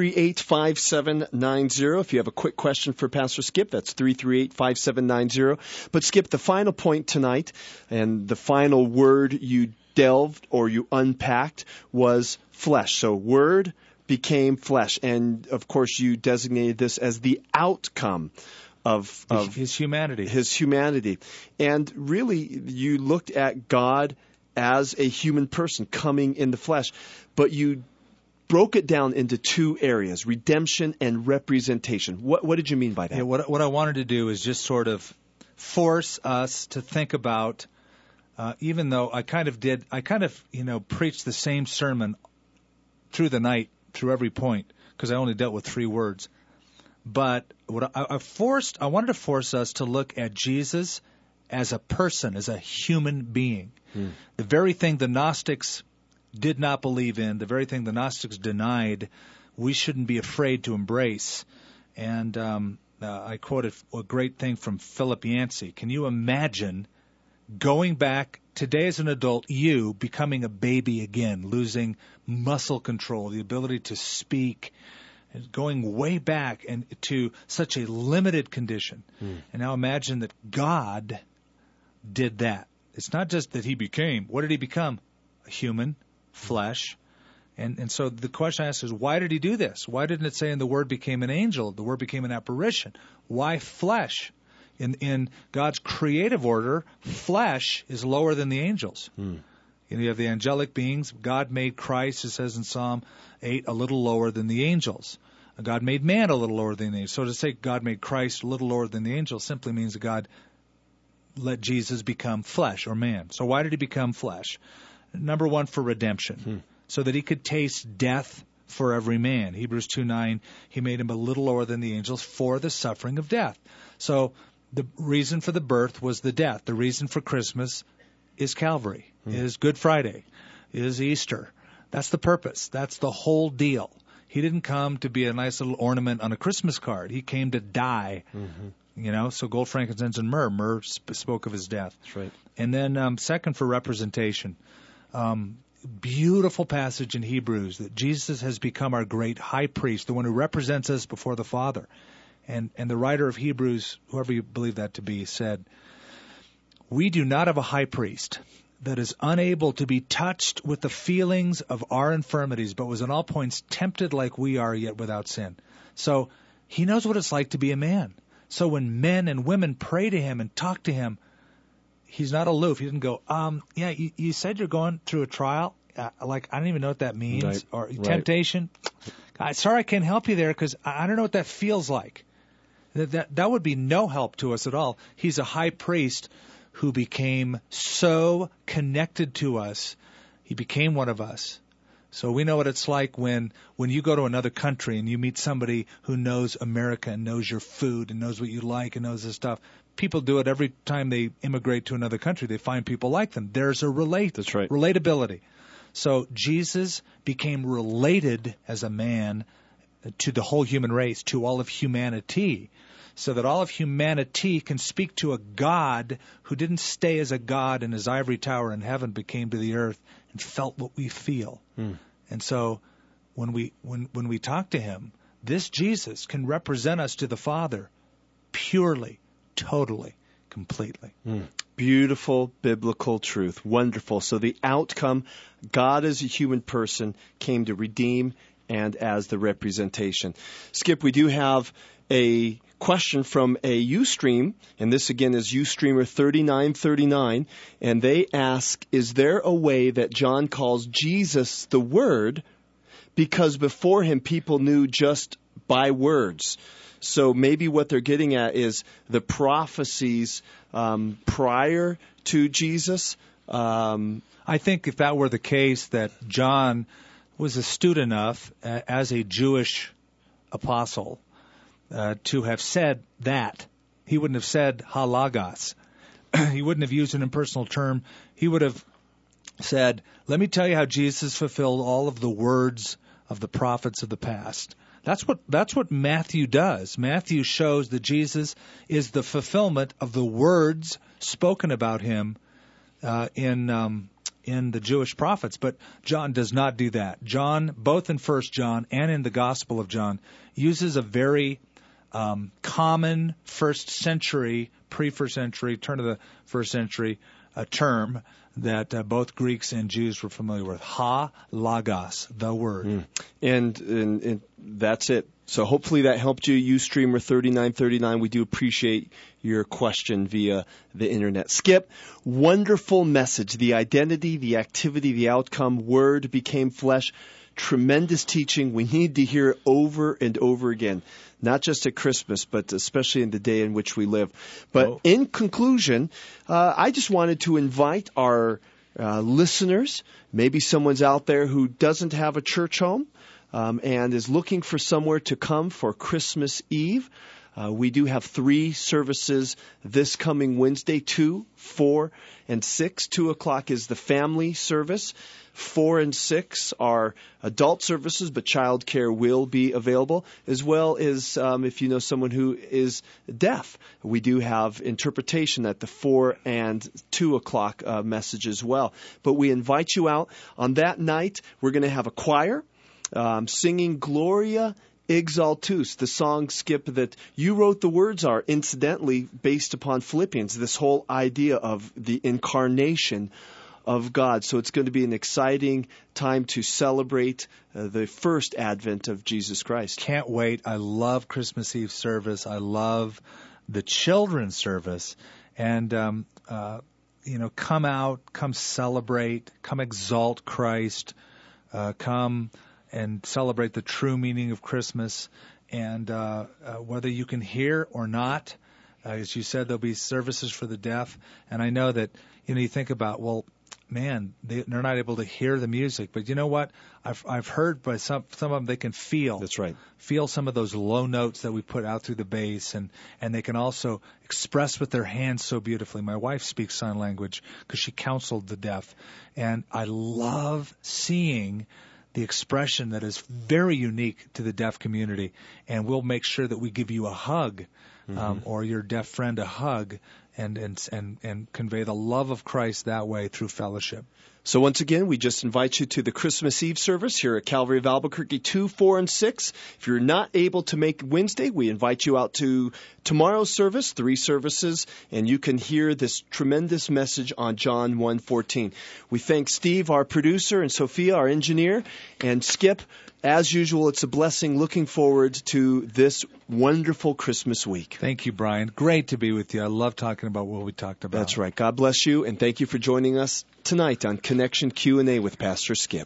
338-5790. If you have a quick question for Pastor Skip, that's 338-5790. But Skip, the final point tonight, and the final word you delved or you unpacked was flesh. So word became flesh, and of course you designated this as the outcome of his humanity. And really you looked at God as a human person coming in the flesh, but you broke it down into two areas, redemption and representation. What did you mean by that? Yeah, what I wanted to do is just sort of force us to think about, even though I kind of preached the same sermon through the night, through every point, because I only dealt with 3 words. But what I wanted to force us to look at Jesus as a person, as a human being. The very thing the Gnostics did not believe in, the very thing the Gnostics denied, we shouldn't be afraid to embrace. And I quoted a great thing from Philip Yancey. Can you imagine going back today as an adult, you becoming a baby again, losing muscle control, the ability to speak, going way back and to such a limited condition. And now imagine that God did that. It's not just that he became. What did he become? A human, flesh. And so the question I ask is, why did he do this? Why didn't it say, and the Word became an angel, the Word became an apparition? Why flesh? In God's creative order, flesh is lower than the angels. You have the angelic beings. God made Christ, it says in Psalm 8, a little lower than the angels. God made man a little lower than the angels. So to say God made Christ a little lower than the angels simply means that God let Jesus become flesh or man. So why did he become flesh? Number one, for redemption, so that he could taste death for every man. Hebrews 2:9, he made him a little lower than the angels for the suffering of death. So the reason for the birth was the death. The reason for Christmas is Calvary, is Good Friday, is Easter. That's the purpose. That's the whole deal. He didn't come to be a nice little ornament on a Christmas card. He came to die. So gold, frankincense, and myrrh. Myrrh spoke of his death. That's right. And then second, for representation. Beautiful passage in Hebrews that Jesus has become our great high priest, the one who represents us before the Father. And the writer of Hebrews, whoever you believe that to be, said, "We do not have a high priest that is unable to be touched with the feelings of our infirmities, but was in all points tempted like we are, yet without sin." So he knows what it's like to be a man. So when men and women pray to him and talk to him, he's not aloof. He didn't go, you said you're going through a trial. I don't even know what that means. Right. Or temptation. Sorry, I can't help you there because I don't know what that feels like. That would be no help to us at all. He's a high priest who became so connected to us. He became one of us. So we know what it's like when you go to another country and you meet somebody who knows America and knows your food and knows what you like and knows this stuff. People do it every time they immigrate to another country. They find people like them. There's a That's right. relatability. So Jesus became related as a man to the whole human race, to all of humanity, so that all of humanity can speak to a God who didn't stay as a God in his ivory tower in heaven, but came to the earth and felt what we feel. And so when we talk to him, this Jesus can represent us to the Father purely, totally, completely. Beautiful biblical truth. Wonderful. So the outcome, God as a human person came to redeem and as the representation. Skip, we do have a question from a Ustream, and this again is Ustreamer 3939, and they ask, is there a way that John calls Jesus the Word because before him people knew just by words? So maybe what they're getting at is the prophecies prior to Jesus. I think if that were the case, that John was astute enough as a Jewish apostle to have said that. He wouldn't have said halagos. He wouldn't have used an impersonal term. He would have said, let me tell you how Jesus fulfilled all of the words of the prophets of the past. That's what Matthew does. Matthew shows that Jesus is the fulfillment of the words spoken about him in the Jewish prophets. But John does not do that. John, both in 1 John and in the Gospel of John, uses a very common first century, pre-first century, turn of the first century term that both Greeks and Jews were familiar with. Ha-lagos, the word. And that's it. So hopefully that helped you, Ustreamer 3939. We do appreciate your question via the internet. Skip, wonderful message. The identity, the activity, the outcome, word became flesh. Tremendous teaching. We need to hear it over and over again, not just at Christmas, but especially in the day in which we live. But in conclusion, I just wanted to invite our listeners, maybe someone's out there who doesn't have a church home and is looking for somewhere to come for Christmas Eve. We do have 3 services this coming Wednesday, 2, 4, and 6. 2 o'clock is the family service. 4 and 6 are adult services, but child care will be available, as well as if you know someone who is deaf. We do have interpretation at the 4 and 2 o'clock message as well. But we invite you out. On that night, we're going to have a choir singing Gloria Exaltus, the song, Skip, that you wrote the words are incidentally based upon Philippians, this whole idea of the incarnation of God. So it's going to be an exciting time to celebrate the first advent of Jesus Christ. Can't wait. I love Christmas Eve service. I love the children's service. And, come out, come celebrate, come exalt Christ, come and celebrate the true meaning of Christmas. And whether you can hear or not, as you said, there'll be services for the deaf. And I know that, you think about, well, man, they're not able to hear the music. But you know what? I've heard by some of them they can feel. That's right. Feel some of those low notes that we put out through the bass, and they can also express with their hands so beautifully. My wife speaks sign language because she counseled the deaf, and I love seeing the expression that is very unique to the deaf community. And we'll make sure that we give you a hug, or your deaf friend a hug, and convey the love of Christ that way through fellowship. So once again, we just invite you to the Christmas Eve service here at Calvary of Albuquerque, 2, 4, and 6. If you're not able to make Wednesday, we invite you out to tomorrow's service, 3 services, and you can hear this tremendous message on John 1:14. We thank Steve, our producer, and Sophia, our engineer, and Skip. As usual, it's a blessing. Looking forward to this wonderful Christmas week. Thank you, Brian. Great to be with you. I love talking about what we talked about. That's right. God bless you, and thank you for joining us tonight on Connection Q&A with Pastor Skip.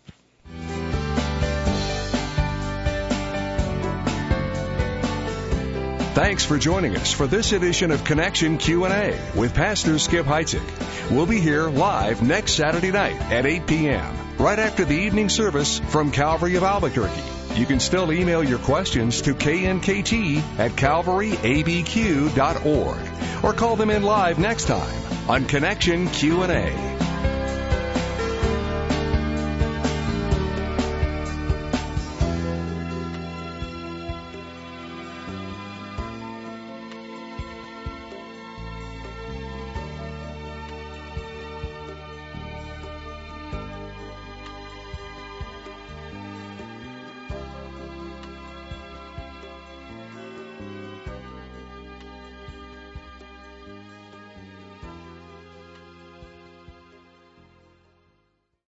Thanks for joining us for this edition of Connection Q&A with Pastor Skip Heitzig. We'll be here live next Saturday night at 8 p.m., right after the evening service from Calvary of Albuquerque. You can still email your questions to knkt@calvaryabq.org or call them in live next time on Connection Q&A.